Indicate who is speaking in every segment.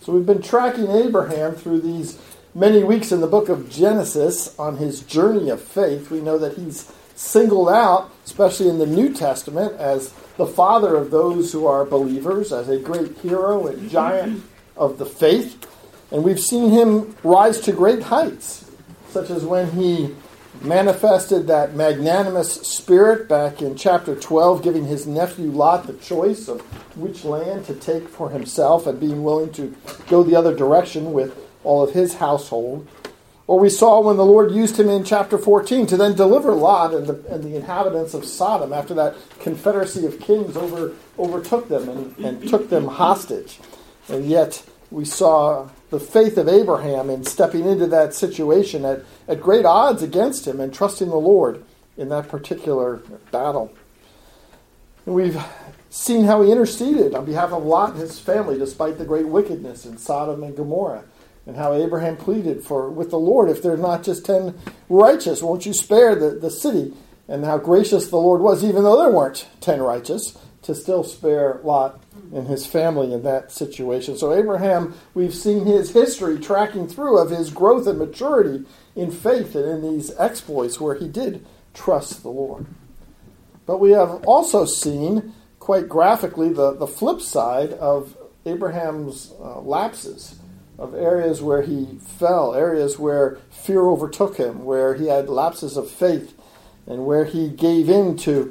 Speaker 1: So we've been tracking Abraham through these many weeks in the book of Genesis on his journey of faith. We know that he's singled out, especially in the New Testament, as the father of those who are believers, as a great hero and giant of the faith. And we've seen him rise to great heights, such as when he manifested that magnanimous spirit back in chapter 12, giving his nephew Lot the choice of which land to take for himself and being willing to go the other direction with all of his household. Or we saw when the Lord used him in chapter 14 to then deliver Lot and the inhabitants of Sodom after that confederacy of kings overtook them and took them hostage. And yet we saw the faith of Abraham in stepping into that situation at great odds against him and trusting the Lord in that particular battle. And we've seen how he interceded on behalf of Lot and his family despite the great wickedness in Sodom and Gomorrah, and how Abraham pleaded with the Lord, if there are not just 10 righteous, won't you spare the city? And how gracious the Lord was, even though there weren't 10 righteous, to still spare Lot and his family in that situation. So Abraham, we've seen his history tracking through of his growth and maturity in faith and in these exploits where he did trust the Lord. But we have also seen, quite graphically, the flip side of Abraham's lapses, of areas where he fell, areas where fear overtook him, where he had lapses of faith, and where he gave in to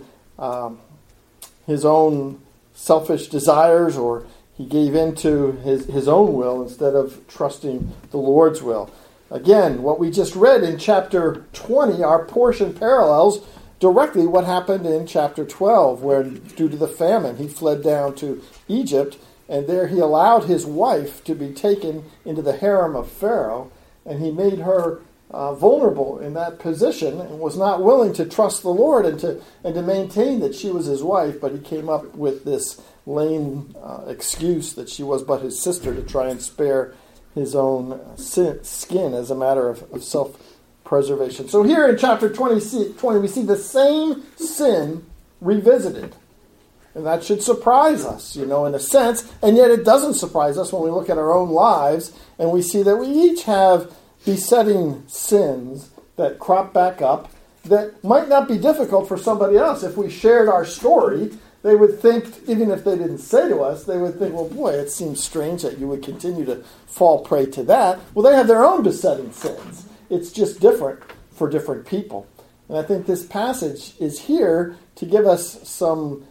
Speaker 1: his own selfish desires, or he gave in to his own will instead of trusting the Lord's will. Again, what we just read in chapter 20, our portion parallels directly what happened in chapter 12, where due to the famine he fled down to Egypt, and there he allowed his wife to be taken into the harem of Pharaoh, and he made her vulnerable in that position and was not willing to trust the Lord and to maintain that she was his wife, but he came up with this lame excuse that she was but his sister to try and spare his own skin as a matter of self-preservation. So here in chapter 20, we see the same sin revisited. And that should surprise us, in a sense. And yet it doesn't surprise us when we look at our own lives and we see that we each have besetting sins that crop back up that might not be difficult for somebody else. If we shared our story, they would think, even if they didn't say to us, they would think, well, boy, it seems strange that you would continue to fall prey to that. Well, they have their own besetting sins. It's just different for different people. And I think this passage is here to give us some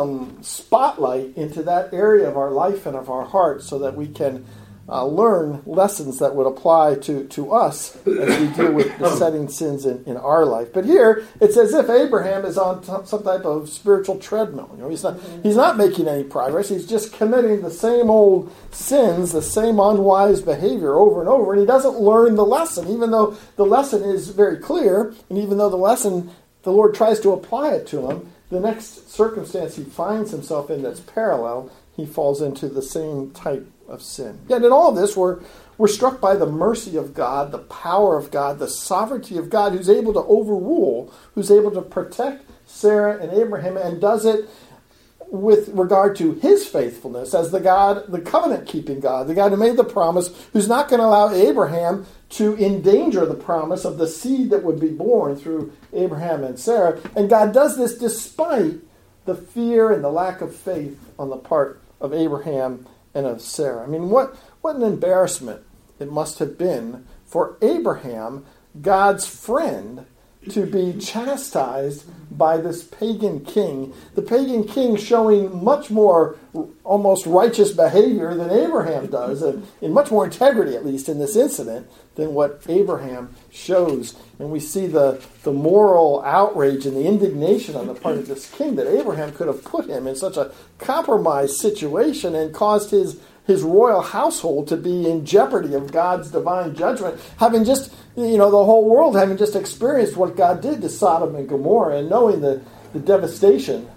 Speaker 1: spotlight into that area of our life and of our heart so that we can learn lessons that would apply to us as we deal with besetting sins in our life. But here, it's as if Abraham is on some type of spiritual treadmill. He's not making any progress. He's just committing the same old sins, the same unwise behavior over and over, and he doesn't learn the lesson, even though the lesson is very clear, and even though the Lord tries to apply it to him. The next circumstance he finds himself in that's parallel, he falls into the same type of sin. Yet in all of this, we're struck by the mercy of God, the power of God, the sovereignty of God, who's able to overrule, who's able to protect Sarah and Abraham, and does it with regard to his faithfulness as the covenant-keeping God, the God who made the promise, who's not going to allow Abraham to endanger the promise of the seed that would be born through Abraham and Sarah. And God does this despite the fear and the lack of faith on the part of Abraham and of Sarah. I mean, what an embarrassment it must have been for Abraham, God's friend, to be chastised by this pagan king. The pagan king showing much more almost righteous behavior than Abraham does, and in much more integrity, at least in this incident, than what Abraham shows. And we see the moral outrage and the indignation on the part of this king that Abraham could have put him in such a compromised situation and caused his royal household to be in jeopardy of God's divine judgment, having just, the whole world having just experienced what God did to Sodom and Gomorrah and knowing the devastation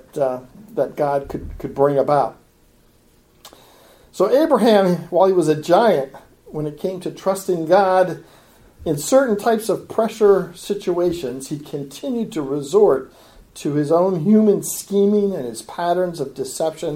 Speaker 1: that God could bring about. So Abraham, while he was a giant, when it came to trusting God in certain types of pressure situations, he continued to resort to his own human scheming and his patterns of deception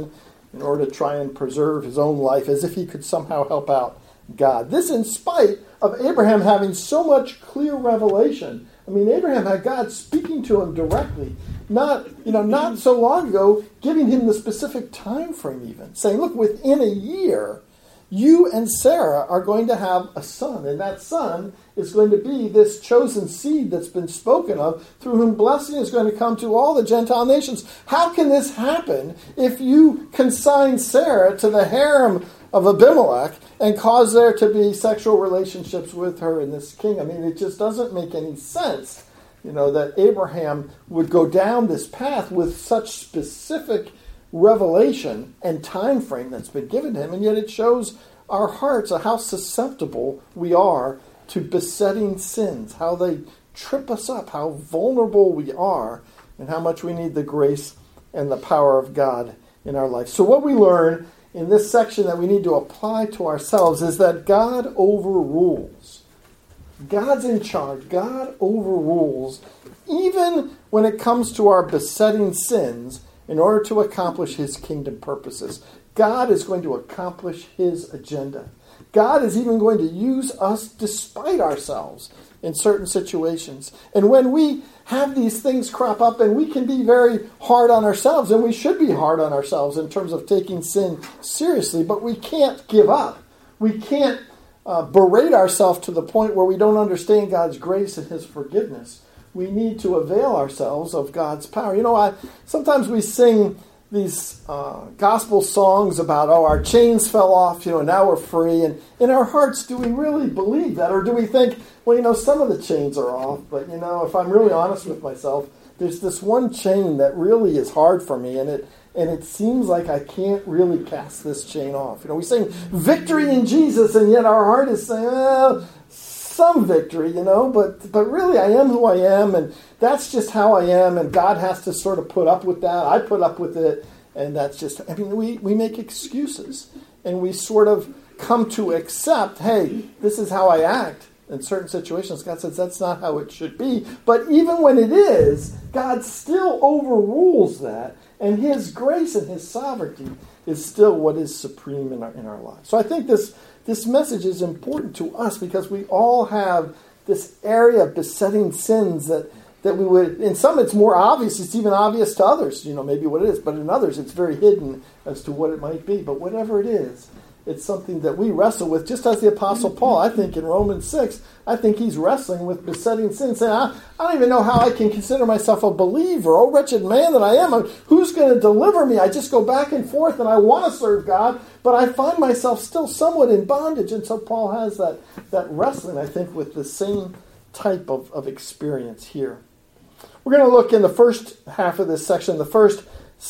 Speaker 1: in order to try and preserve his own life as if he could somehow help out God. This in spite of Abraham having so much clear revelation. I mean, Abraham had God speaking to him directly, not so long ago, giving him the specific time frame even, saying, look, within a year, you and Sarah are going to have a son, and that son is going to be this chosen seed that's been spoken of, through whom blessing is going to come to all the Gentile nations. How can this happen if you consign Sarah to the harem of Abimelech and cause there to be sexual relationships with her and this king? I mean, it just doesn't make any sense, that Abraham would go down this path with such specific revelation and time frame that's been given to him, and yet it shows our hearts how susceptible we are to besetting sins, how they trip us up, how vulnerable we are, and how much we need the grace and the power of God in our life. So what we learn in this section that we need to apply to ourselves is that God overrules. God's in charge. God overrules, even when it comes to our besetting sins, in order to accomplish his kingdom purposes. God is going to accomplish his agenda. God is even going to use us despite ourselves in certain situations. And when we have these things crop up, and we can be very hard on ourselves, and we should be hard on ourselves in terms of taking sin seriously, but we can't give up. We can't berate ourselves to the point where we don't understand God's grace and his forgiveness. We need to avail ourselves of God's power. Sometimes we sing these gospel songs about, our chains fell off, now we're free. And in our hearts, do we really believe that? Or do we think, some of the chains are off, but, if I'm really honest with myself, there's this one chain that really is hard for me, and it seems like I can't really cast this chain off. We sing victory in Jesus, and yet our heart is saying, some victory, but really I am who I am, and that's just how I am, and God has to sort of put up with that. I put up with it, and that's just, we make excuses, and we sort of come to accept, hey, this is how I act in certain situations. God says that's not how it should be, but even when it is, God still overrules that, and his grace and his sovereignty is still what is supreme in our lives. So I think this message is important to us because we all have this area of besetting sins that we would, in some it's more obvious, it's even obvious to others, maybe what it is, but in others it's very hidden as to what it might be. But whatever it is, it's something that we wrestle with, just as the Apostle Paul, I think in Romans 6, I think he's wrestling with besetting sin, saying, I don't even know how I can consider myself a believer. Oh, wretched man that I am. Who's going to deliver me? I just go back and forth, and I want to serve God, but I find myself still somewhat in bondage. And so Paul has that wrestling, I think, with the same type of experience here. We're going to look in the first half of this section, the first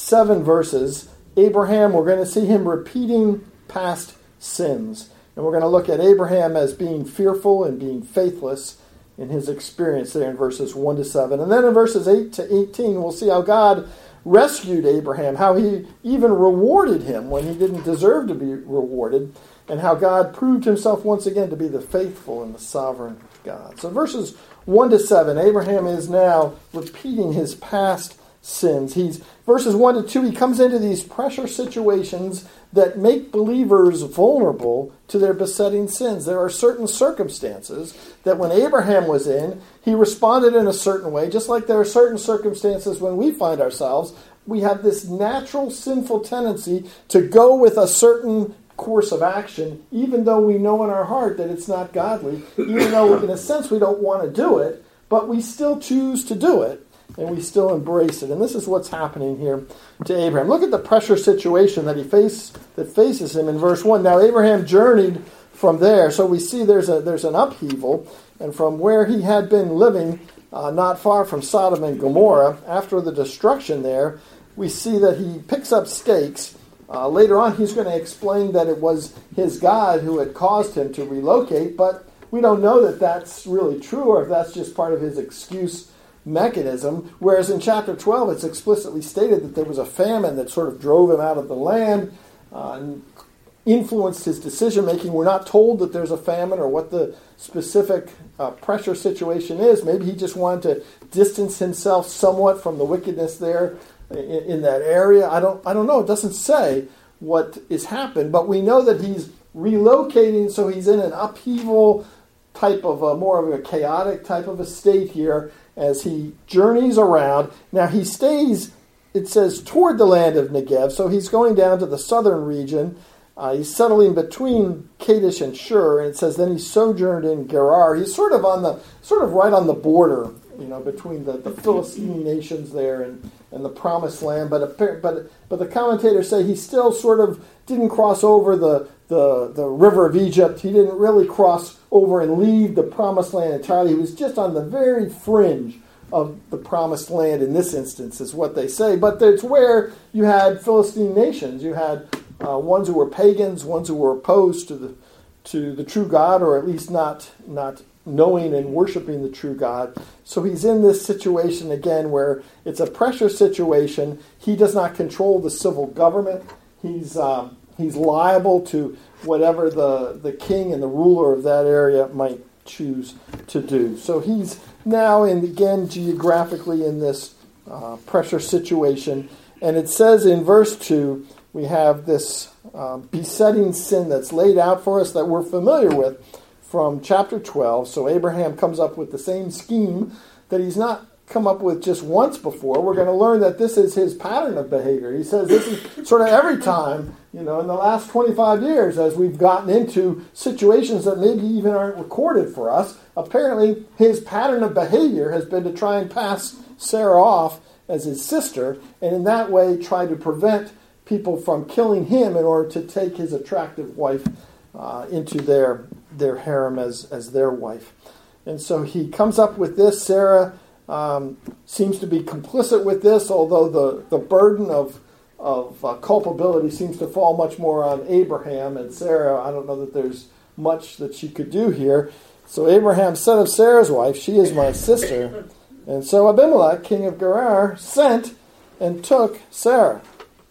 Speaker 1: 7 verses. Abraham, we're going to see him repeating past sins. And we're going to look at Abraham as being fearful and being faithless in his experience there in verses 1 to 7. And then in verses 8 to 18, we'll see how God rescued Abraham, how he even rewarded him when he didn't deserve to be rewarded, and how God proved himself once again to be the faithful and the sovereign God. So verses 1 to 7, Abraham is now repeating his past sins. Verses 1 to 2, he comes into these pressure situations that make believers vulnerable to their besetting sins. There are certain circumstances that when Abraham was in, he responded in a certain way, just like there are certain circumstances when we find ourselves, we have this natural sinful tendency to go with a certain course of action, even though we know in our heart that it's not godly, even though in a sense we don't want to do it, but we still choose to do it. And we still embrace it. And this is what's happening here to Abraham. Look at the pressure situation that faces him in verse 1. Now Abraham journeyed from there. So we see there's an upheaval. And from where he had been living, not far from Sodom and Gomorrah, after the destruction there, we see that he picks up stakes. Later on, he's going to explain that it was his God who had caused him to relocate. But we don't know that that's really true, or if that's just part of his excuse mechanism, whereas in chapter 12 it's explicitly stated that there was a famine that sort of drove him out of the land and influenced his decision making. We're not told that there's a famine or what the specific pressure situation is. Maybe he just wanted to distance himself somewhat from the wickedness there in that area. I don't know. It doesn't say. what is happened, but we know that he's relocating, so he's in an upheaval type of more of a chaotic type of a state here as he journeys around. Now he stays, it says, toward the land of Negev, so he's going down to the southern region. He's settling between Kadesh and Shur, and it says then he sojourned in Gerar. He's sort of right on the border, between the Philistine nations there and the Promised Land. But the commentators say he still sort of didn't cross over the river of Egypt. He didn't really cross over and leave the Promised Land entirely. He was just on the very fringe of the Promised Land in this instance, is what they say. But it's where you had Philistine nations. You had ones who were pagans, ones who were opposed to the true God, or at least not knowing and worshiping the true God. So he's in this situation again where it's a pressure situation. He does not control the civil government. He's liable to whatever the king and the ruler of that area might choose to do. So he's now, again, geographically in this pressure situation. And it says in verse 2, we have this besetting sin that's laid out for us that we're familiar with from chapter 12. So Abraham comes up with the same scheme that he's not come up with just once before. We're going to learn that this is his pattern of behavior. He says this is sort of every time, in the last 25 years, as we've gotten into situations that maybe even aren't recorded for us, apparently his pattern of behavior has been to try and pass Sarah off as his sister, and in that way try to prevent people from killing him in order to take his attractive wife into their harem as their wife. And so he comes up with this. Sarah seems to be complicit with this, although the burden of culpability seems to fall much more on Abraham and Sarah. I don't know that there's much that she could do here. So Abraham said of Sarah's wife, "She is my sister." And so Abimelech, king of Gerar, sent and took Sarah.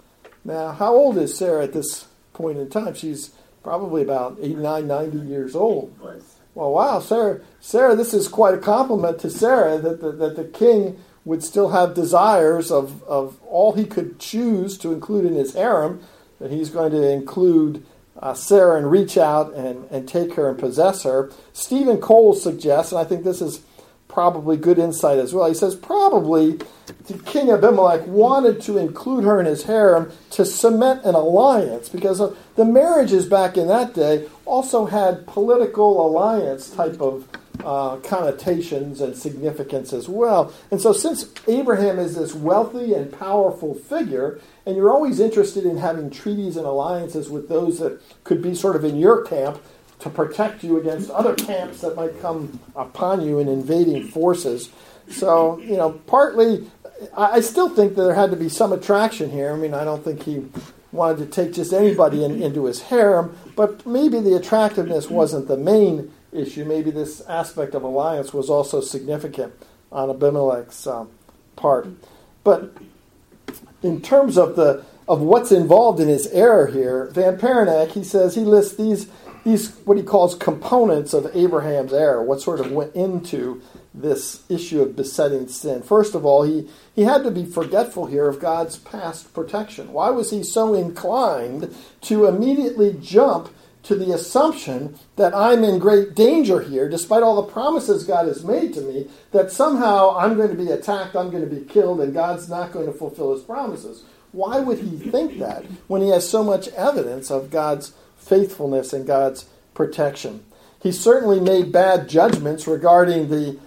Speaker 1: Now, how old is Sarah at this point in time? She's probably about 89, 90 years old. Well, wow, Sarah, this is quite a compliment to Sarah that the king would still have desires of all he could choose to include in his harem, that he's going to include Sarah and reach out and take her and possess her. Stephen Cole suggests, and I think this is probably good insight as well, he says probably the king Abimelech wanted to include her in his harem to cement an alliance, because the marriages back in that day also had political alliance type of connotations and significance as well. And so since Abraham is this wealthy and powerful figure, and you're always interested in having treaties and alliances with those that could be sort of in your camp to protect you against other camps that might come upon you in invading forces. So, partly, I still think that there had to be some attraction here. I mean, I don't think he wanted to take just anybody into his harem, but maybe the attractiveness wasn't the main issue. Maybe this aspect of alliance was also significant on Abimelech's part. But in terms of what's involved in his error here, Van Perenack, he says he lists these what he calls components of Abraham's error, what sort of went into this issue of besetting sin. First of all, he had to be forgetful here of God's past protection. Why was he so inclined to immediately jump to the assumption that I'm in great danger here, despite all the promises God has made to me, that somehow I'm going to be attacked, I'm going to be killed, and God's not going to fulfill his promises? Why would he think that when he has so much evidence of God's faithfulness and God's protection? He certainly made bad judgments regarding the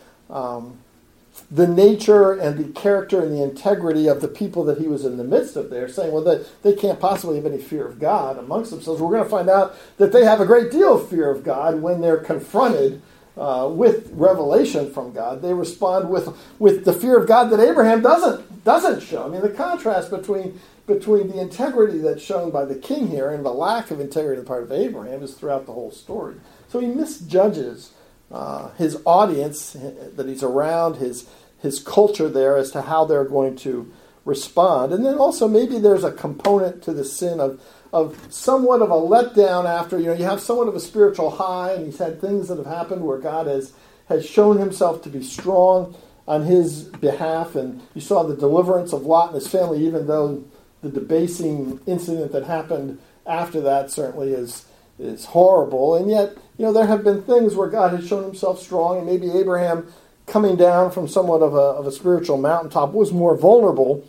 Speaker 1: nature and the character and the integrity of the people that he was in the midst of there, saying, well, they can't possibly have any fear of God amongst themselves. We're going to find out that they have a great deal of fear of God when they're confronted with revelation from God. They respond with the fear of God that Abraham doesn't show. I mean, the contrast between the integrity that's shown by the king here and the lack of integrity on the part of Abraham is throughout the whole story. So he misjudges his audience that he's around, his culture there, as to how they're going to respond. And then also maybe there's a component to the sin of somewhat of a letdown after, you have somewhat of a spiritual high, and he's had things that have happened where God has shown himself to be strong on his behalf, and you saw the deliverance of Lot and his family, even though the debasing incident that happened after that certainly is horrible. And yet, there have been things where God has shown himself strong, and maybe Abraham, coming down from somewhat of a spiritual mountaintop, was more vulnerable.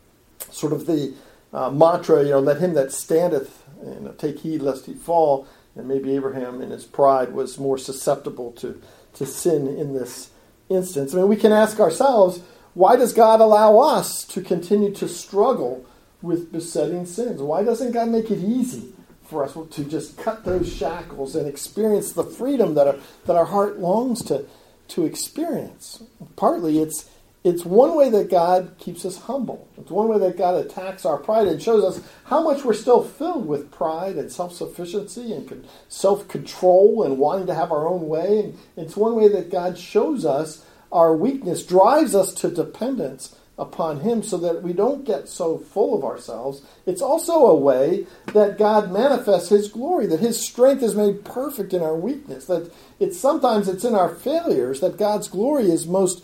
Speaker 1: Sort of the mantra, let him that standeth, take heed lest he fall. And maybe Abraham in his pride was more susceptible to sin in this instance. I mean, we can ask ourselves, why does God allow us to continue to struggle with besetting sins? Why doesn't God make it easy for us to just cut those shackles and experience the freedom that our heart longs to experience? Partly it's one way that God keeps us humble. It's one way that God attacks our pride and shows us how much we're still filled with pride and self-sufficiency and self-control and wanting to have our own way. And it's one way that God shows us our weakness, drives us to dependence upon him so that we don't get so full of ourselves. It's also a way that God manifests his glory, that his strength is made perfect in our weakness, that sometimes it's in our failures that God's glory is most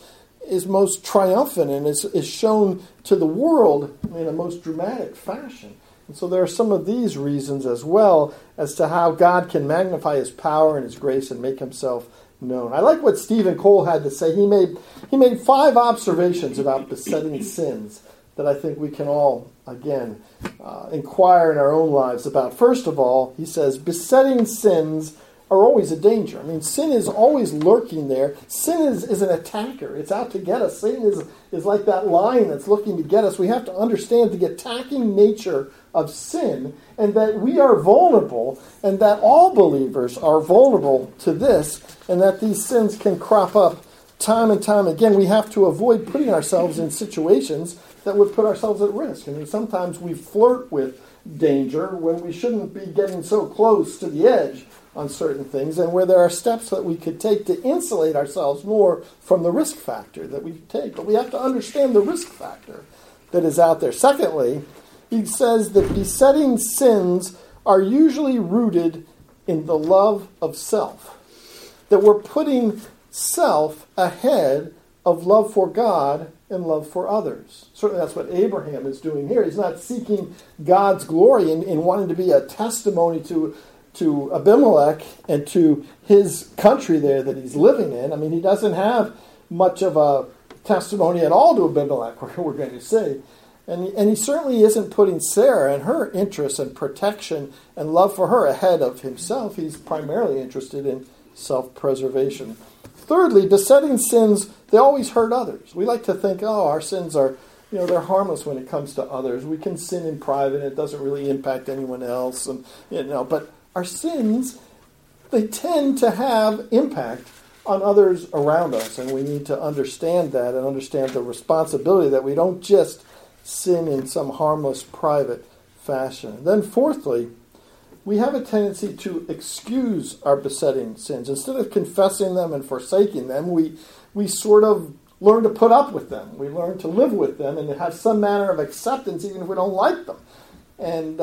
Speaker 1: triumphant and is shown to the world in a most dramatic fashion. And so there are some of these reasons as well as to how God can magnify his power and his grace and make himself known. I like what Stephen Cole had to say. He made 5 observations about besetting sins that I think we can all, again, inquire in our own lives about. First of all, he says, besetting sins are always a danger. I mean, sin is always lurking there. Sin is an attacker. It's out to get us. Satan is like that lion that's looking to get us. We have to understand the attacking nature of sin and that we are vulnerable and that all believers are vulnerable to this and that these sins can crop up time and time again. We have to avoid putting ourselves in situations that would put ourselves at risk. I mean, sometimes we flirt with danger when we shouldn't be getting so close to the edge on certain things, and where there are steps that we could take to insulate ourselves more from the risk factor that we take. But we have to understand the risk factor that is out there. Secondly, he says that besetting sins are usually rooted in the love of self. That we're putting self ahead of love for God and love for others. Certainly that's what Abraham is doing here. He's not seeking God's glory in wanting to be a testimony to Abimelech and to his country there that he's living in. I mean, he doesn't have much of a testimony at all to Abimelech, we're going to say. And he certainly isn't putting Sarah and her interests and protection and love for her ahead of himself. He's primarily interested in self-preservation. Thirdly, besetting sins, they always hurt others. We like to think, our sins are, they're harmless when it comes to others. We can sin in private, and it doesn't really impact anyone else. And but our sins, they tend to have impact on others around us, and we need to understand that and understand the responsibility that we don't just sin in some harmless private fashion. And then fourthly, we have a tendency to excuse our besetting sins. Instead of confessing them and forsaking them, we sort of learn to put up with them. We learn to live with them and to have some manner of acceptance even if we don't like them. And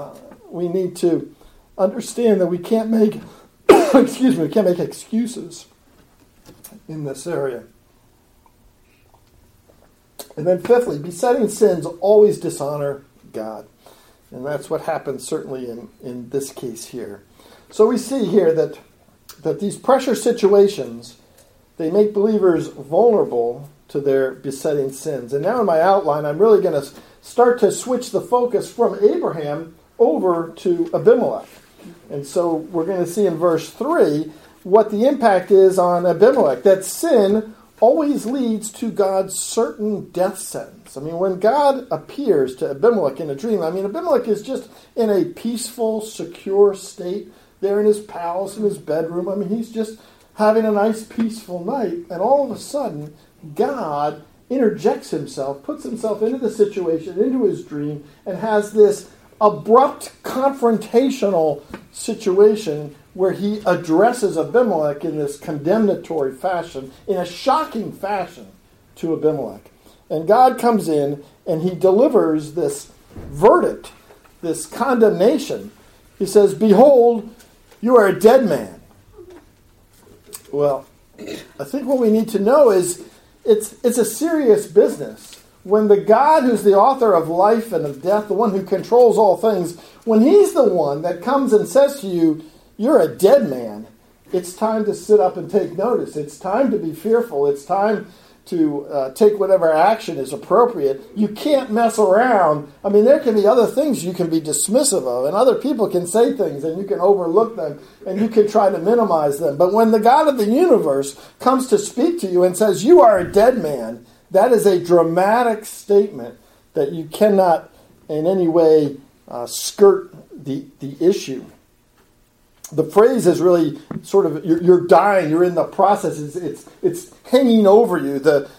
Speaker 1: we need to understand that we can't make we can't make excuses in this area. And then fifthly, besetting sins always dishonor God. And that's what happens certainly in this case here. So we see here that these pressure situations, they make believers vulnerable to their besetting sins. And now in my outline, I'm really going to start to switch the focus from Abraham over to Abimelech. And so we're going to see in verse 3 what the impact is on Abimelech, that sin always leads to God's certain death sentence. I mean, when God appears to Abimelech in a dream, Abimelech is just in a peaceful, secure state there in his palace, in his bedroom. He's just having a nice, peaceful night. And all of a sudden, God interjects himself, puts himself into the situation, into his dream, and has this abrupt, confrontational situation where he addresses Abimelech in this condemnatory fashion, in a shocking fashion to Abimelech. And God comes in and he delivers this verdict, this condemnation. He says, "Behold, you are a dead man." Well, I think what we need to know is it's a serious business when the God who's the author of life and of death, the one who controls all things, when he's the one that comes and says to you, you're a dead man, it's time to sit up and take notice. It's time to be fearful. It's time to take whatever action is appropriate. You can't mess around. I mean, there can be other things you can be dismissive of, and other people can say things, and you can overlook them, and you can try to minimize them. But when the God of the universe comes to speak to you and says, you are a dead man, that is a dramatic statement that you cannot in any way skirt the issue. The phrase is really sort of, you're dying, you're in the process, it's hanging over you.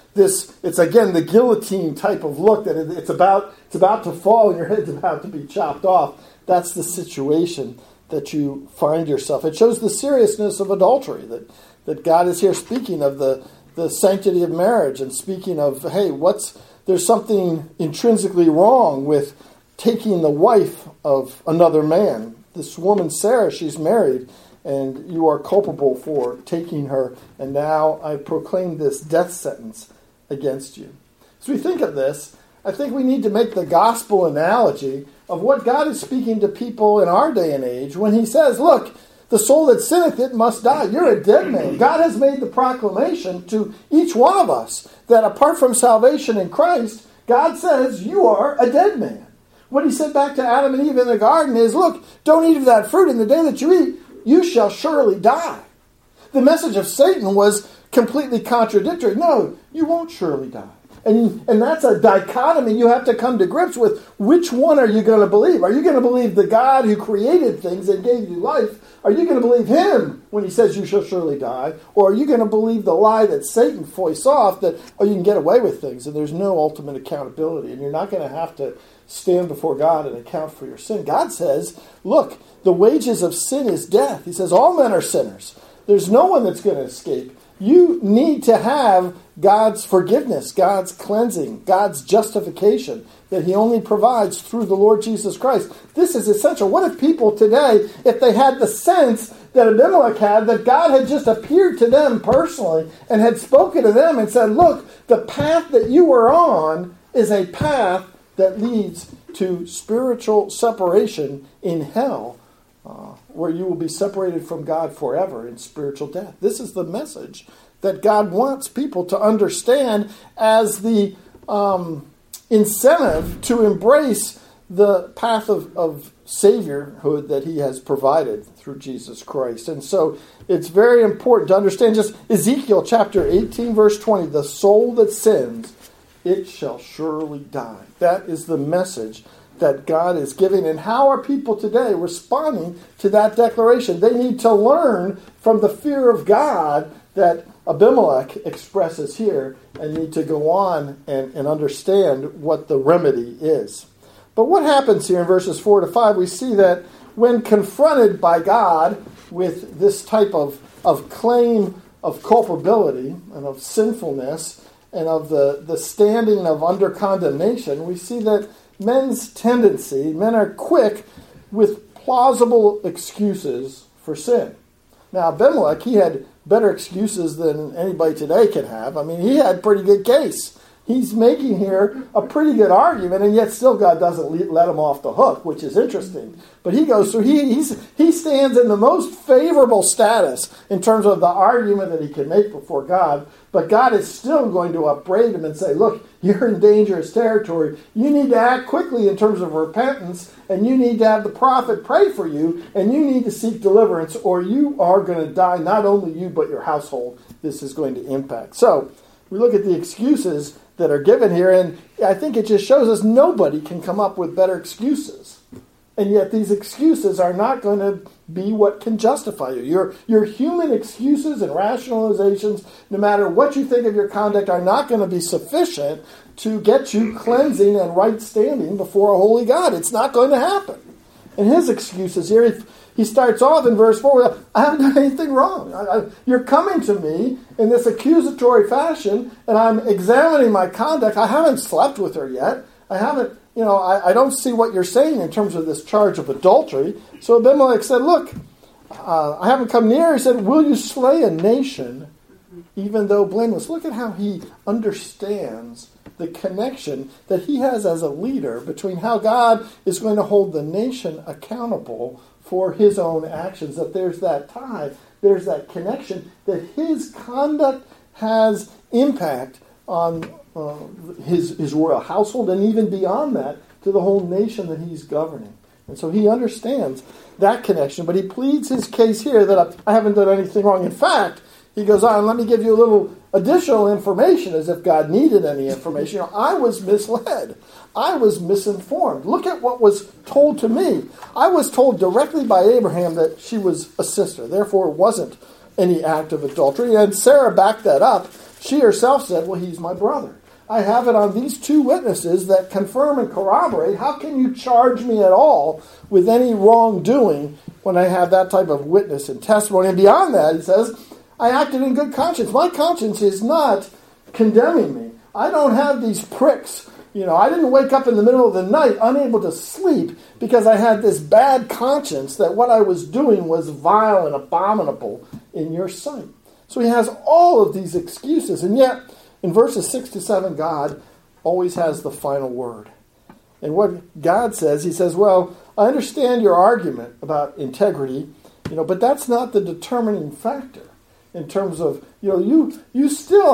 Speaker 1: It's again the guillotine type of look that it's about to fall and your head's about to be chopped off. That's the situation that you find yourself. It shows the seriousness of adultery, that God is here speaking of the sanctity of marriage and speaking of, hey, there's something intrinsically wrong with taking the wife of another man. This woman, Sarah, she's married, and you are culpable for taking her, and now I proclaim this death sentence against you. As we think of this, I think we need to make the gospel analogy of what God is speaking to people in our day and age when he says, look, the soul that sinneth it must die. You're a dead man. God has made the proclamation to each one of us that apart from salvation in Christ, God says you are a dead man. What he said back to Adam and Eve in the garden is, look, don't eat of that fruit. In the day that you eat, you shall surely die. The message of Satan was completely contradictory. No, you won't surely die. And that's a dichotomy you have to come to grips with. Which one are you going to believe? Are you going to believe the God who created things and gave you life? Are you going to believe him when he says you shall surely die? Or are you going to believe the lie that Satan foists off that, you can get away with things and there's no ultimate accountability and you're not going to have to stand before God and account for your sin? God says, look, the wages of sin is death. He says all men are sinners. There's no one that's going to escape. You need to have God's forgiveness, God's cleansing, God's justification that he only provides through the Lord Jesus Christ. This is essential. What if people today, if they had the sense that Abimelech had, that God had just appeared to them personally and had spoken to them and said, look, the path that you are on is a path that leads to spiritual separation in hell, where you will be separated from God forever in spiritual death. This is the message that God wants people to understand as the incentive to embrace the path of Saviorhood that he has provided through Jesus Christ. And so it's very important to understand just Ezekiel chapter 18, verse 20, the soul that sins, it shall surely die. That is the message that God is giving. And how are people today responding to that declaration? They need to learn from the fear of God that Abimelech expresses here and need to go on and understand what the remedy is. But what happens here in verses 4 to 5, we see that when confronted by God with this type of claim of culpability and of sinfulness and of the standing of under condemnation, we see that men are quick with plausible excuses for sin. Now, Abimelech, he had better excuses than anybody today can have. I mean, he had a pretty good case. He's making here a pretty good argument, and yet still God doesn't let him off the hook, which is interesting. But he goes through, he stands in the most favorable status in terms of the argument that he can make before God, but God is still going to upbraid him and say, look, you're in dangerous territory. You need to act quickly in terms of repentance, and you need to have the prophet pray for you, and you need to seek deliverance, or you are going to die, not only you, but your household. This is going to impact. So, we look at the excuses that are given here, and I think it just shows us nobody can come up with better excuses. And yet these excuses are not going to be what can justify you. Your human excuses and rationalizations, no matter what you think of your conduct, are not going to be sufficient to get you cleansing and right standing before a holy God. It's not going to happen. And his excuses here, he starts off in verse 4 with, I haven't done anything wrong. You're coming to me in this accusatory fashion, and I'm examining my conduct. I haven't slept with her yet. I haven't, I don't see what you're saying in terms of this charge of adultery. So Abimelech said, look, I haven't come near. He said, will you slay a nation even though blameless. Look at how he understands the connection that he has as a leader between how God is going to hold the nation accountable for his own actions, that there's that tie, there's that connection, that his conduct has impact on his royal household, and even beyond that, to the whole nation that he's governing. And so he understands that connection, but he pleads his case here that I haven't done anything wrong. In fact, he goes on, let me give you a little additional information, as if God needed any information. I was misled. I was misinformed. Look at what was told to me. I was told directly by Abraham that she was a sister. Therefore, it wasn't any act of adultery. And Sarah backed that up. She herself said, well, he's my brother. I have it on these two witnesses that confirm and corroborate. How can you charge me at all with any wrongdoing when I have that type of witness and testimony? And beyond that, he says, I acted in good conscience. My conscience is not condemning me. I don't have these pricks. I didn't wake up in the middle of the night unable to sleep because I had this bad conscience that what I was doing was vile and abominable in your sight. So he has all of these excuses, and yet in verses 6 to 7, God always has the final word. And what God says, he says, well, I understand your argument about integrity, but that's not the determining factor in terms of, you still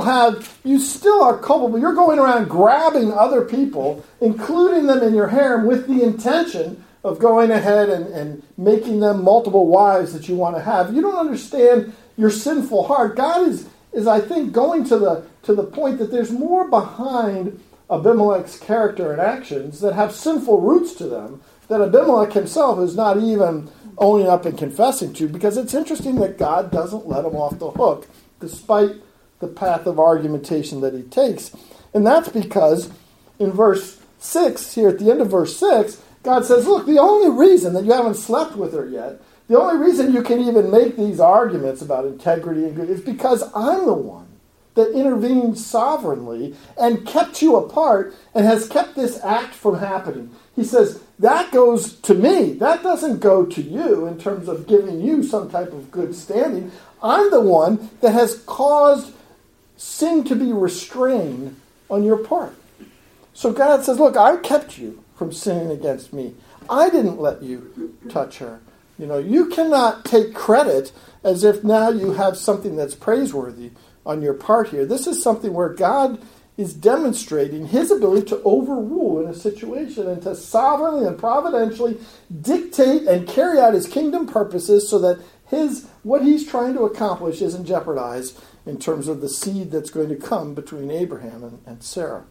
Speaker 1: are culpable. You're going around grabbing other people, including them in your harem with the intention of going ahead and making them multiple wives that you want to have. You don't understand your sinful heart. God is I think, going to the point that there's more behind Abimelech's character and actions that have sinful roots to them that Abimelech himself is not even owning up and confessing to, because it's interesting that God doesn't let him off the hook despite the path of argumentation that he takes. And that's because in verse 6, here at the end of verse 6, God says, look, the only reason that you haven't slept with her yet, the only reason you can even make these arguments about integrity and good is because I'm the one that intervened sovereignly and kept you apart and has kept this act from happening. He says, that goes to me. That doesn't go to you in terms of giving you some type of good standing. I'm the one that has caused sin to be restrained on your part. So God says, look, I kept you from sinning against me. I didn't let you touch her. You cannot take credit as if now you have something that's praiseworthy on your part here. This is something where God is demonstrating his ability to overrule in a situation and to sovereignly and providentially dictate and carry out his kingdom purposes so that what he's trying to accomplish isn't jeopardized in terms of the seed that's going to come between Abraham and Sarah.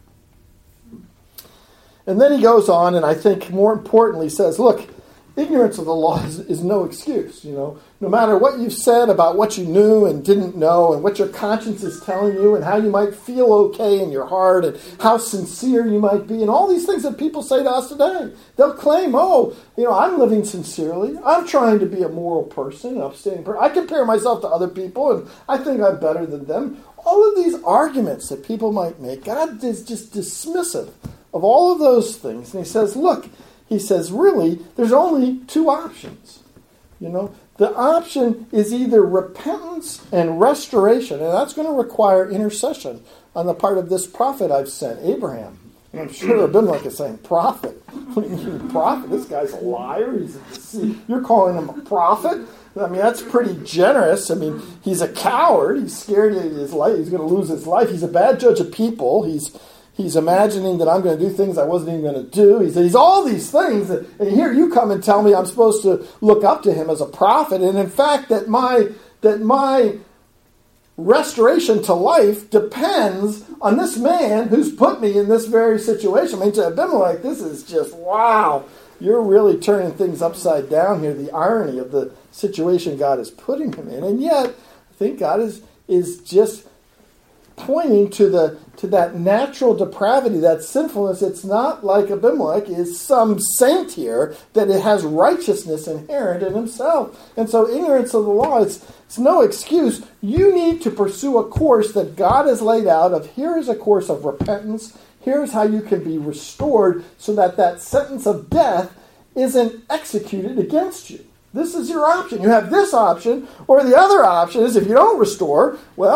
Speaker 1: And then he goes on, and I think more importantly says, look, ignorance of the law is no excuse. No matter what you've said about what you knew and didn't know and what your conscience is telling you and how you might feel okay in your heart and how sincere you might be and all these things that people say to us today. They'll claim, I'm living sincerely. I'm trying to be a moral person, an upstanding person. I compare myself to other people and I think I'm better than them. All of these arguments that people might make, God is just dismissive of all of those things. And he says, look, really, there's only two options. The option is either repentance and restoration, and that's going to require intercession on the part of this prophet I've sent, Abraham. And I'm sure Abimelech is saying, prophet? What do you mean, prophet? This guy's a liar. You're calling him a prophet? That's pretty generous. He's a coward. He's scared of his life. He's going to lose his life. He's a bad judge of people. He's imagining that I'm going to do things I wasn't even going to do. He's all these things. And here you come and tell me I'm supposed to look up to him as a prophet. And in fact, that my restoration to life depends on this man who's put me in this very situation. To Abimelech, this is just, wow. You're really turning things upside down here. The irony of the situation God is putting him in. And yet, I think God is just pointing to that natural depravity, that sinfulness. It's not like Abimelech is some saint here, that it has righteousness inherent in himself. And so ignorance of the law, it's no excuse. You need to pursue a course that God has laid out of, here is a course of repentance, here's how you can be restored so that sentence of death isn't executed against you. This is your option. You have this option, or the other option is if you don't restore, well,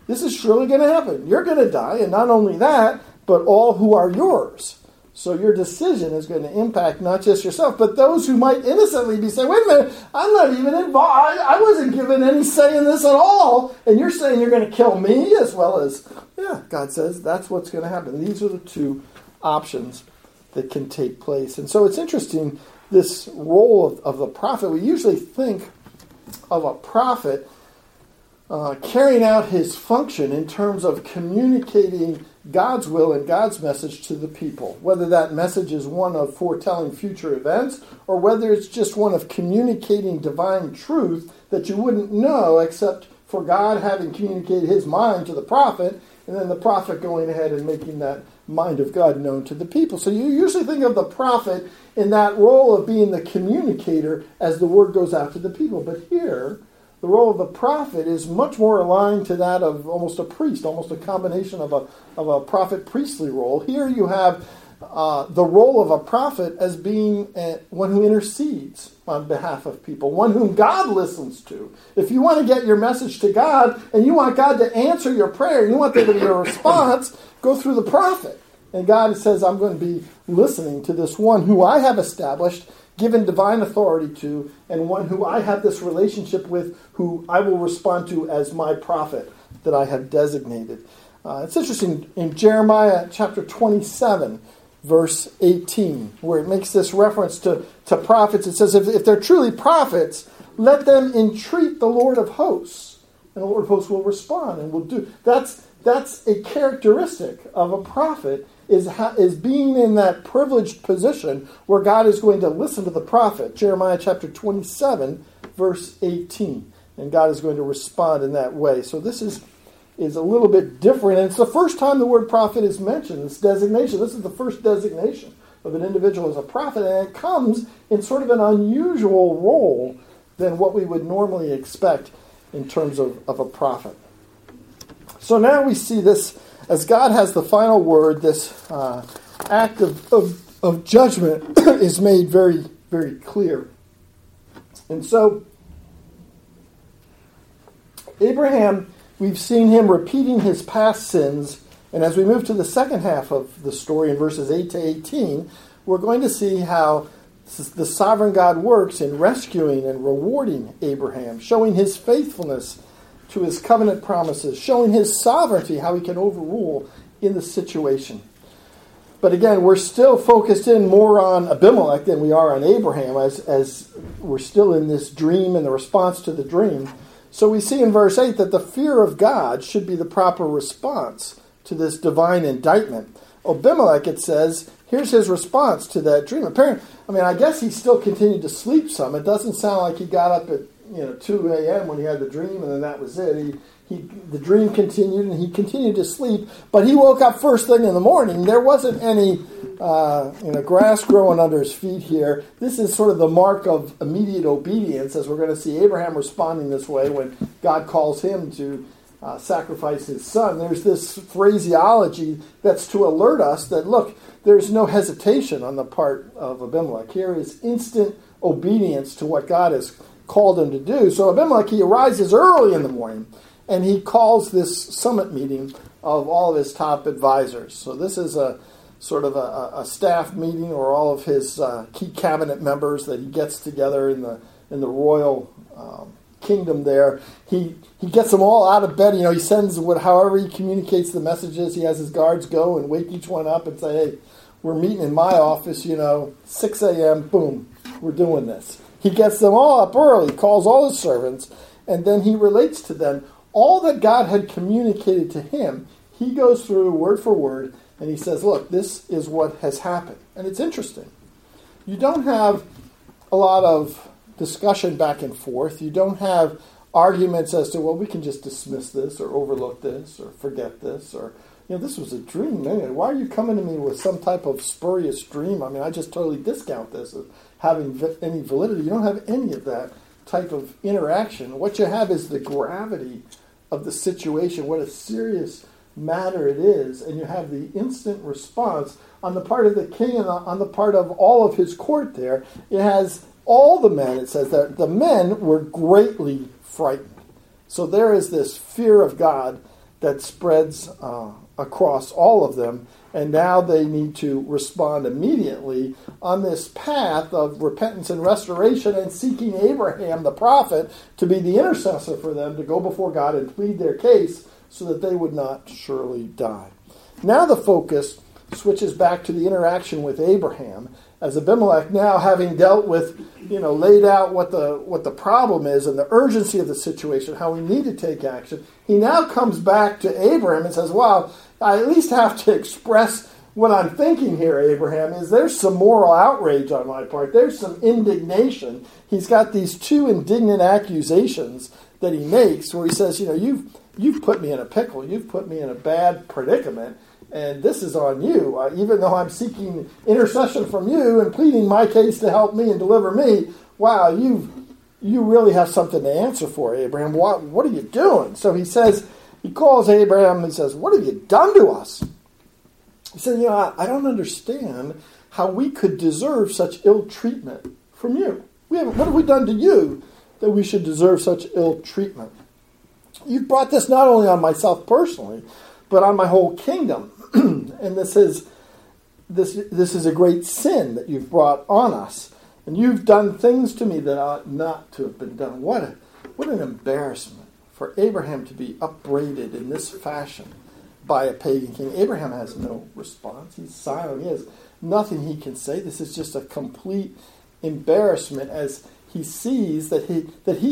Speaker 1: this is surely going to happen. You're going to die, and not only that, but all who are yours. So your decision is going to impact not just yourself, but those who might innocently be saying, wait a minute, I'm not even involved. I wasn't given any say in this at all. And you're saying you're going to kill me as well as, yeah, God says that's what's going to happen. These are the two options that can take place. And so it's interesting, this role of the prophet. We usually think of a prophet carrying out his function in terms of communicating God's will and God's message to the people, whether that message is one of foretelling future events or whether it's just one of communicating divine truth that you wouldn't know except for God having communicated his mind to the prophet and then the prophet going ahead and making that mind of God known to the people. So you usually think of the prophet in that role of being the communicator as the word goes out to the people. But here, the role of the prophet is much more aligned to that of almost a priest, almost a combination of a prophet-priestly role. Here you have the role of a prophet as being one who intercedes on behalf of people, one whom God listens to. If you want to get your message to God and you want God to answer your prayer, you want there to be a response, go through the prophet. And God says, I'm going to be listening to this one who I have established, given divine authority to, and one who I have this relationship with, who I will respond to as my prophet that I have designated. It's interesting, in Jeremiah chapter 27, verse 18, where it makes this reference to prophets. It says, if they're truly prophets, let them entreat the Lord of hosts, and the Lord of hosts will respond and will do. That's a characteristic of a prophet, is being in that privileged position where God is going to listen to the prophet. Jeremiah chapter 27, verse 18. And God is going to respond in that way. So this is a little bit different. And it's the first time the word prophet is mentioned, this designation. This is the first designation of an individual as a prophet. And it comes in sort of an unusual role than what we would normally expect in terms of a prophet. So now we see this, as God has the final word, this act of judgment is made very, very clear. And so, Abraham, we've seen him repeating his past sins, and as we move to the second half of the story in verses 8 to 18, we're going to see how the sovereign God works in rescuing and rewarding Abraham, showing his faithfulness to his covenant promises, showing his sovereignty, how he can overrule in the situation. But again, we're still focused in more on Abimelech than we are on Abraham, as we're still in this dream and the response to the dream. So we see in verse 8 that the fear of God should be the proper response to this divine indictment. Abimelech, it says, here's his response to that dream. Apparently, I guess he still continued to sleep some. It doesn't sound like he got up at 2 a.m. when he had the dream, and then that was it. The dream continued, and he continued to sleep, but he woke up first thing in the morning. There wasn't any grass growing under his feet here. This is sort of the mark of immediate obedience, as we're going to see Abraham responding this way when God calls him to sacrifice his son. There's this phraseology that's to alert us that, look, there's no hesitation on the part of Abimelech. Here is instant obedience to what God has called him to do. So Abimelech, he arises early in the morning, and he calls this summit meeting of all of his top advisors. So this is a sort of a staff meeting, or all of his key cabinet members that he gets together in the royal kingdom there. He gets them all out of bed. He sends however he communicates the messages. He has his guards go and wake each one up and say, hey, we're meeting in my office, 6 a.m., boom, we're doing this. He gets them all up early, calls all his servants, and then he relates to them all that God had communicated to him. He goes through word for word, and he says, look, this is what has happened. And it's interesting. You don't have a lot of discussion back and forth. You don't have arguments as to, well, we can just dismiss this or overlook this or forget this, or, this was a dream. Man, why are you coming to me with some type of spurious dream? I just totally discount this as having any validity. You don't have any of that type of interaction. What you have is the gravity of the situation, what a serious matter it is, and you have the instant response on the part of the king and on the part of all of his court there. It has all the men, it says that the men were greatly frightened. So there is this fear of God that spreads across all of them. And now they need to respond immediately on this path of repentance and restoration and seeking Abraham, the prophet, to be the intercessor for them, to go before God and plead their case so that they would not surely die. Now the focus switches back to the interaction with Abraham, as Abimelech, now having dealt with, laid out what the problem is and the urgency of the situation, how we need to take action, he now comes back to Abraham and says, well, I at least have to express what I'm thinking here, Abraham, is there's some moral outrage on my part. There's some indignation. He's got these two indignant accusations that he makes where he says, you've put me in a pickle. You've put me in a bad predicament. And this is on you. Even though I'm seeking intercession from you and pleading my case to help me and deliver me, wow, you really have something to answer for, Abraham. What are you doing? So he calls Abraham and says, what have you done to us? He said, I don't understand how we could deserve such ill treatment from you. What have we done to you that we should deserve such ill treatment? You've brought this not only on myself personally, but on my whole kingdom. And this is a great sin that you've brought on us. And you've done things to me that ought not to have been done. What an embarrassment for Abraham to be upbraided in this fashion by a pagan king. Abraham has no response. He's silent. He has nothing he can say. This is just a complete embarrassment as he sees that he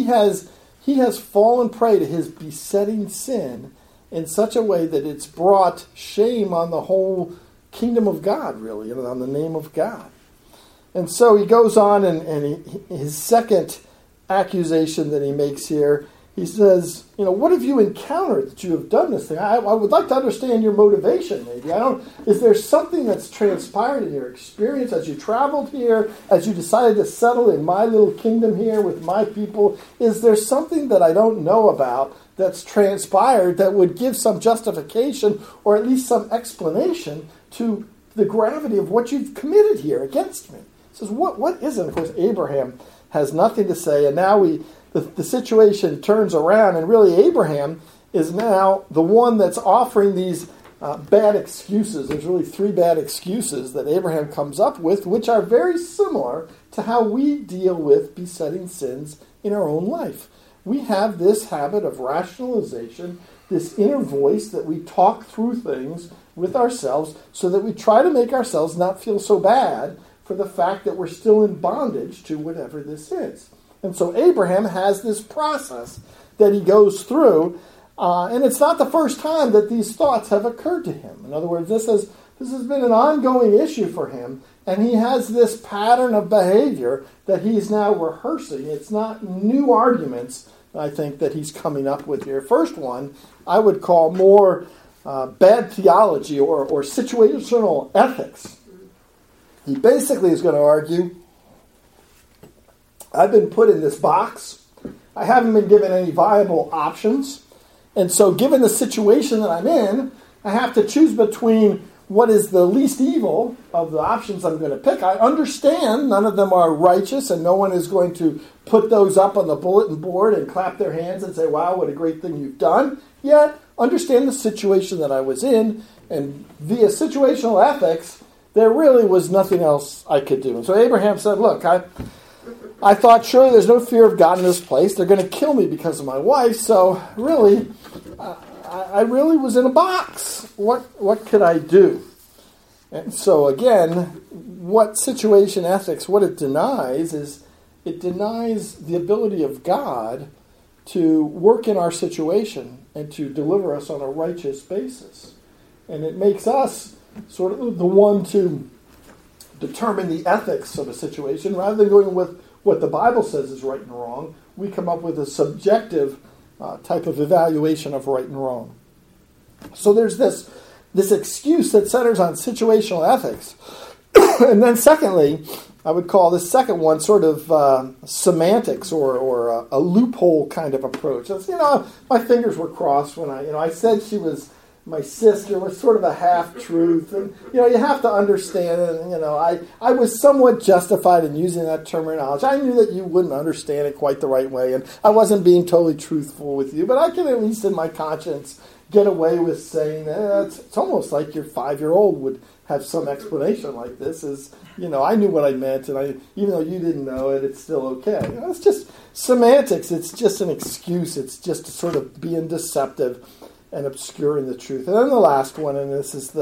Speaker 1: has fallen prey to his besetting sin in such a way that it's brought shame on the whole kingdom of God, really, and on the name of God. And so he goes on, and his second accusation that he makes here, he says, what have you encountered that you have done this thing? I would like to understand your motivation, maybe. Is there something that's transpired in your experience as you traveled here, as you decided to settle in my little kingdom here with my people? Is there something that I don't know about that's transpired that would give some justification or at least some explanation to the gravity of what you've committed here against me? He says, what is it? Of course, Abraham has nothing to say, and now the situation turns around, and really Abraham is now the one that's offering these bad excuses. There's really three bad excuses that Abraham comes up with, which are very similar to how we deal with besetting sins in our own life. We have this habit of rationalization, this inner voice that we talk through things with ourselves so that we try to make ourselves not feel so bad for the fact that we're still in bondage to whatever this is. And so Abraham has this process that he goes through, and it's not the first time that these thoughts have occurred to him. In other words, this has been an ongoing issue for him, and he has this pattern of behavior that he's now rehearsing. It's not new arguments, I think, that he's coming up with here. First one, I would call more bad theology or situational ethics. He basically is going to argue, I've been put in this box. I haven't been given any viable options. And so given the situation that I'm in, I have to choose between what is the least evil of the options I'm going to pick. I understand none of them are righteous, and no one is going to put those up on the bulletin board and clap their hands and say, wow, what a great thing you've done. Yet, understand the situation that I was in, and via situational ethics, there really was nothing else I could do. And so Abraham said, look, I thought, surely there's no fear of God in this place. They're going to kill me because of my wife, so really, I really was in a box. What could I do? And so again, what situation ethics, what it denies is it denies the ability of God to work in our situation and to deliver us on a righteous basis. And it makes us sort of the one to determine the ethics of a situation rather than going with what the Bible says is right and wrong. We come up with a subjective type of evaluation of right and wrong. So there's this excuse that centers on situational ethics. And then secondly, I would call this second one sort of semantics or a loophole kind of approach. It's, my fingers were crossed when I said she was my sister was sort of a half-truth. And, you have to understand, and, I was somewhat justified in using that terminology. I knew that you wouldn't understand it quite the right way, and I wasn't being totally truthful with you, but I can at least in my conscience get away with saying that it's almost like your 5-year-old would have some explanation like this is, I knew what I meant, and even though you didn't know it, it's still okay. It's just semantics. It's just an excuse. It's just sort of being deceptive and obscuring the truth. And then the last one, and this is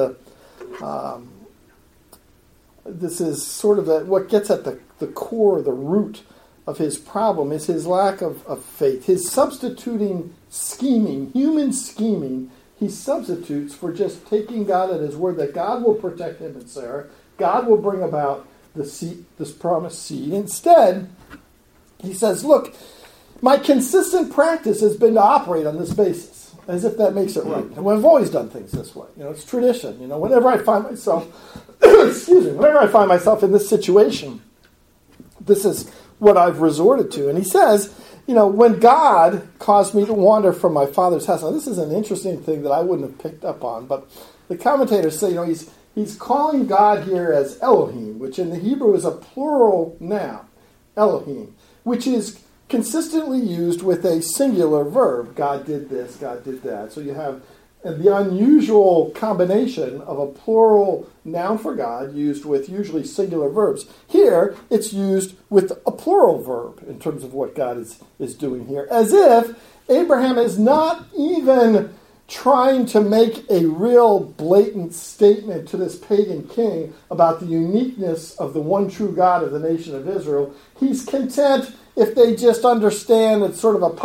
Speaker 1: sort of what gets at the core, the root of his problem, is his lack of faith. His substituting scheming, human scheming, he substitutes for just taking God at his word that God will protect him and Sarah. God will bring about this promised seed. Instead, he says, look, my consistent practice has been to operate on this basis. As if that makes it right. And I've always done things this way. It's tradition. Whenever I find myself, whenever I find myself in this situation, this is what I've resorted to. And he says, when God caused me to wander from my father's house. Now, this is an interesting thing that I wouldn't have picked up on, but the commentators say, he's calling God here as Elohim, which in the Hebrew is a plural noun, Elohim, which is consistently used with a singular verb. God did this, God did that. So you have the unusual combination of a plural noun for God used with usually singular verbs. Here, it's used with a plural verb in terms of what God is doing here. As if Abraham is not even trying to make a real blatant statement to this pagan king about the uniqueness of the one true God of the nation of Israel. He's content if they just understand it's sort of a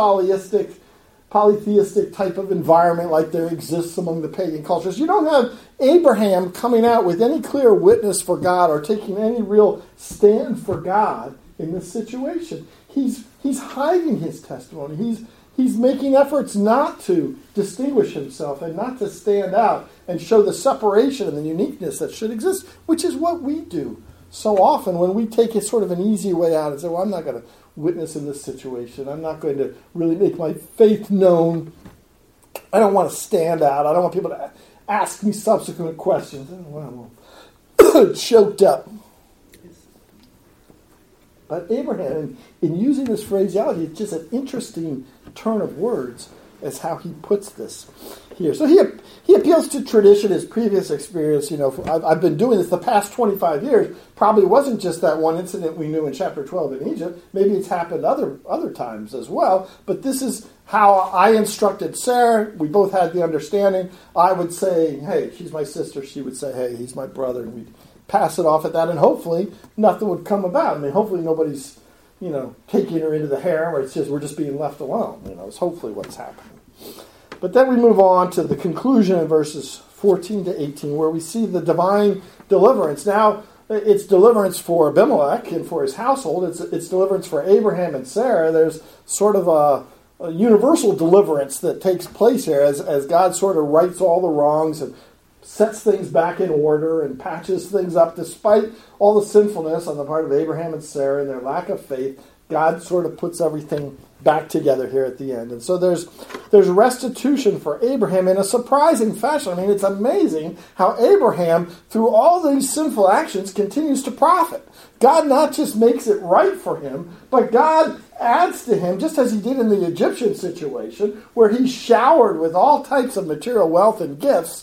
Speaker 1: polytheistic type of environment like there exists among the pagan cultures. You don't have Abraham coming out with any clear witness for God or taking any real stand for God in this situation. He's hiding his testimony. He's making efforts not to distinguish himself and not to stand out and show the separation and the uniqueness that should exist, which is what we do so often when we take a sort of an easy way out and say, well, I'm not going to witness in this situation. I'm not going to really make my faith known. I don't want to stand out. I don't want people to ask me subsequent questions. Well, choked up. But Abraham, in using this phraseology, it's just an interesting turn of words as how he puts this here. So he appeals to tradition, his previous experience. I've been doing this the past 25 years. Probably wasn't just that one incident we knew in chapter 12 in Egypt. Maybe it's happened other times as well. But this is how I instructed Sarah. We both had the understanding. I would say, hey, she's my sister. She would say, hey, he's my brother. And we'd pass it off at that. And hopefully nothing would come about. I mean, hopefully nobody's taking her into the harem, or we're just being left alone. It's hopefully what's happening. But then we move on to the conclusion in verses 14 to 18, where we see the divine deliverance. Now, it's deliverance for Abimelech and for his household. It's deliverance for Abraham and Sarah. There's sort of a universal deliverance that takes place here as God sort of rights all the wrongs and sets things back in order and patches things up despite all the sinfulness on the part of Abraham and Sarah and their lack of faith. God sort of puts everything back together here at the end. And so there's restitution for Abraham in a surprising fashion. I mean, it's amazing how Abraham, through all these sinful actions, continues to profit. God not just makes it right for him, but God adds to him, just as he did in the Egyptian situation, where he's showered with all types of material wealth and gifts,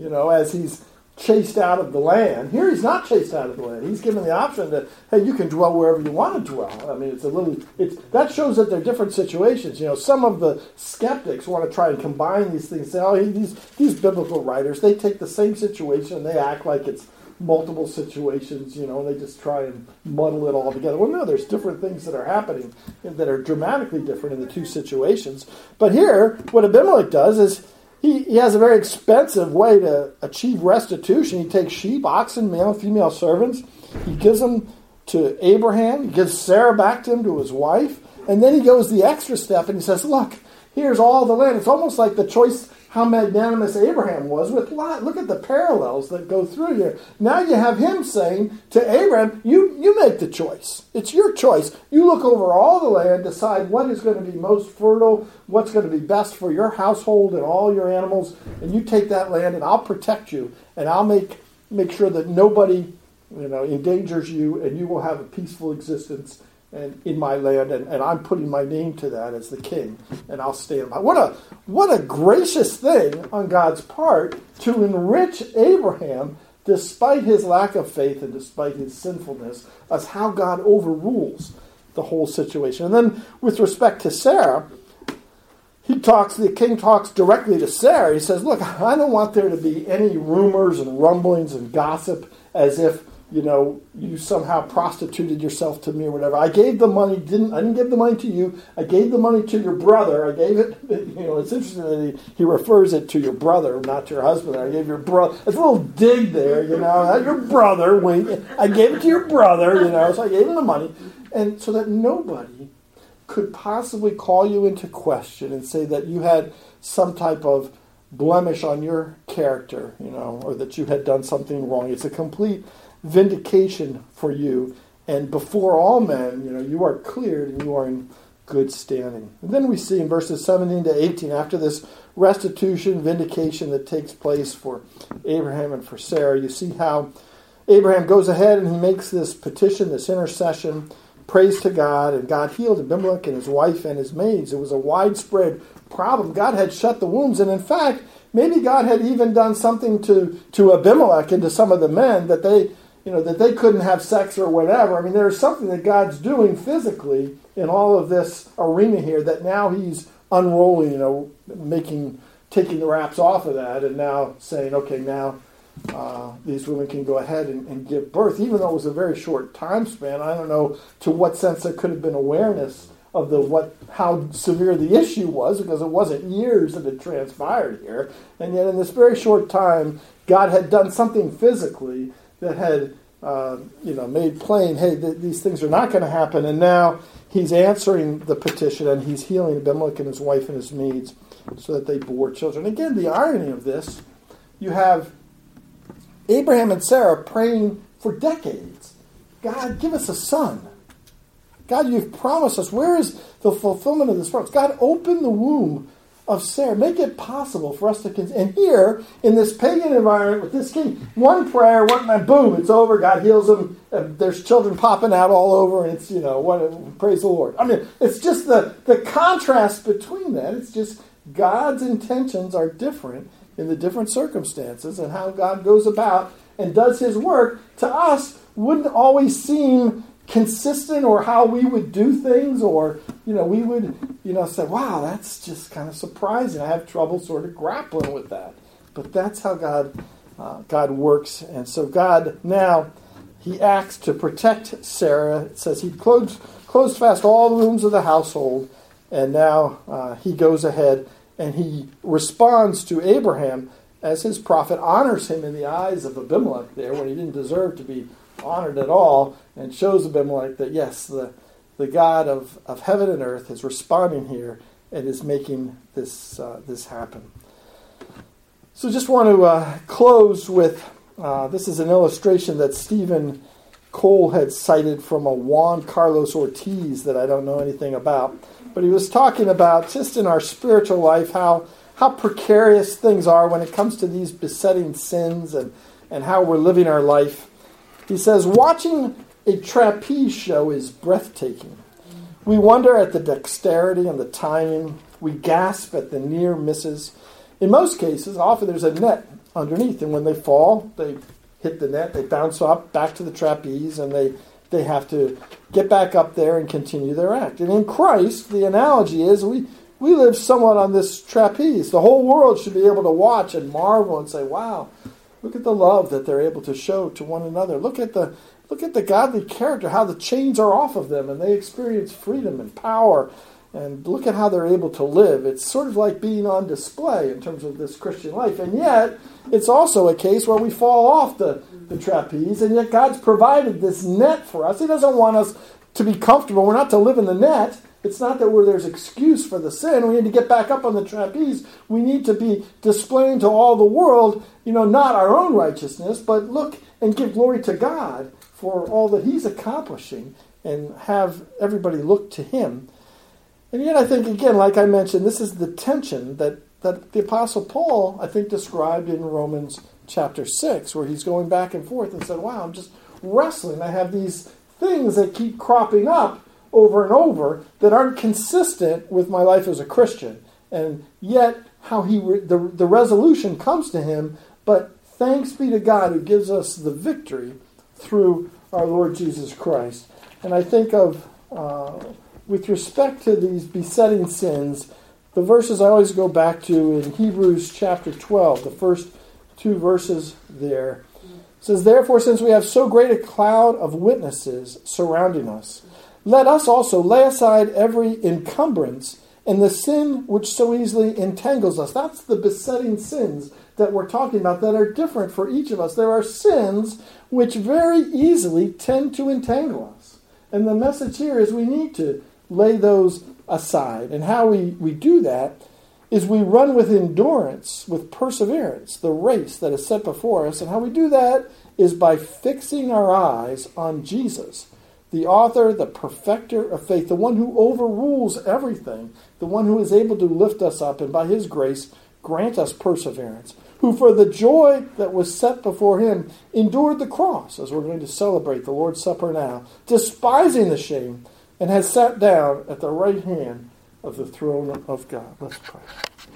Speaker 1: as he's chased out of the land. Here he's not chased out of the land. He's given the option that, hey, you can dwell wherever you want to dwell. I mean, that shows that they're different situations. Some of the skeptics want to try and combine these things. Say, oh, these biblical writers, they take the same situation and they act like it's multiple situations, and they just try and muddle it all together. Well, no, there's different things that are happening that are dramatically different in the two situations. But here, what Abimelech does is he has a very expensive way to achieve restitution. He takes sheep, oxen, male and female servants. He gives them to Abraham. He gives Sarah back to him, to his wife. And then he goes the extra step and he says, look, here's all the land. It's almost like the choice how magnanimous Abraham was with Lot. Look at the parallels that go through here. Now you have him saying to Abraham, you make the choice. It's your choice. You look over all the land, decide what is going to be most fertile, what's going to be best for your household and all your animals, and you take that land, and I'll protect you, and I'll make sure that nobody endangers you, and you will have a peaceful existence and in my land, and I'm putting my name to that as the king, and I'll stand by. What a gracious thing on God's part to enrich Abraham despite his lack of faith and despite his sinfulness, as how God overrules the whole situation. And then with respect to Sarah, the king talks directly to Sarah. He says, look, I don't want there to be any rumors and rumblings and gossip as if you somehow prostituted yourself to me or whatever. I gave the money, I didn't give the money to you. I gave the money to your brother. I gave it, it's interesting that he refers it to your brother, not to your husband. I gave your brother, it's a little dig there, your brother, I gave it to your brother, so I gave him the money. And so that nobody could possibly call you into question and say that you had some type of blemish on your character, or that you had done something wrong. It's a complete vindication for you, and before all men, you are cleared and you are in good standing. And then we see in verses 17 to 18, after this restitution, vindication that takes place for Abraham and for Sarah, you see how Abraham goes ahead and he makes this petition, this intercession, prays to God, and God healed Abimelech and his wife and his maids. It was a widespread problem. God had shut the wombs, and in fact, maybe God had even done something to Abimelech and to some of the men that they couldn't have sex or whatever. I mean, there's something that God's doing physically in all of this arena here that now he's unrolling, taking the wraps off of that and now saying, okay, now these women can go ahead and give birth, even though it was a very short time span. I don't know to what sense there could have been awareness of how severe the issue was, because it wasn't years that had transpired here. And yet in this very short time, God had done something physically that had made plain, hey, these things are not going to happen. And now he's answering the petition, and he's healing Abimelech and his wife and his maids so that they bore children. Again, the irony of this, you have Abraham and Sarah praying for decades. God, give us a son. God, you've promised us. Where is the fulfillment of this promise? God, open the womb of Sarah. Make it possible for us to conceive. And here, in this pagan environment with this king, one prayer, boom, it's over. God heals them. There's children popping out all over, and it's, praise the Lord. I mean, it's just the contrast between that. It's just God's intentions are different in the different circumstances, and how God goes about and does his work to us wouldn't always seem consistent, or how we would do things, or we would say, wow, that's just kind of surprising. I have trouble sort of grappling with that. But that's how God works. And so God now, he acts to protect Sarah. It says he closed fast all the rooms of the household, and now he goes ahead and he responds to Abraham as his prophet, honors him in the eyes of Abimelech there when he didn't deserve to be honored at all, and shows Abimelech that yes, the God of heaven and earth is responding here and is making this happen. So just want to close with, this is an illustration that Stephen Cole had cited from a Juan Carlos Ortiz that I don't know anything about. But he was talking about just in our spiritual life how precarious things are when it comes to these besetting sins and how we're living our life. He says, watching a trapeze show is breathtaking. We wonder at the dexterity and the timing. We gasp at the near misses. In most cases, often there's a net underneath, and when they fall, they hit the net, they bounce up back to the trapeze, and they have to get back up there and continue their act. And in Christ, the analogy is we live somewhat on this trapeze. The whole world should be able to watch and marvel and say, wow, look at the love that they're able to show to one another. Look at the godly character, how the chains are off of them, and they experience freedom and power. And look at how they're able to live. It's sort of like being on display in terms of this Christian life. And yet, it's also a case where we fall off the trapeze, and yet God's provided this net for us. He doesn't want us to be comfortable. We're not to live in the net. It's not that where there's excuse for the sin, we need to get back up on the trapeze. We need to be displaying to all the world, not our own righteousness, but look and give glory to God for all that he's accomplishing and have everybody look to him. And yet I think, again, like I mentioned, this is the tension that the Apostle Paul, I think, described in Romans chapter 6, where he's going back and forth and said, wow, I'm just wrestling. I have these things that keep cropping up over and over that aren't consistent with my life as a Christian. And yet, how the resolution comes to him, but thanks be to God who gives us the victory through our Lord Jesus Christ. And I think of, with respect to these besetting sins, the verses I always go back to in Hebrews chapter 12, the first 2 verses there. It says, therefore, since we have so great a cloud of witnesses surrounding us, let us also lay aside every encumbrance and the sin which so easily entangles us. That's the besetting sins that we're talking about that are different for each of us. There are sins which very easily tend to entangle us. And the message here is we need to lay those aside. And how we do that is we run with endurance, with perseverance, the race that is set before us. And how we do that is by fixing our eyes on Jesus, the author, the perfecter of faith, the one who overrules everything, the one who is able to lift us up and by his grace grant us perseverance, who for the joy that was set before him endured the cross, as we're going to celebrate the Lord's Supper now, despising the shame, and has sat down at the right hand of the throne of God. Let's pray.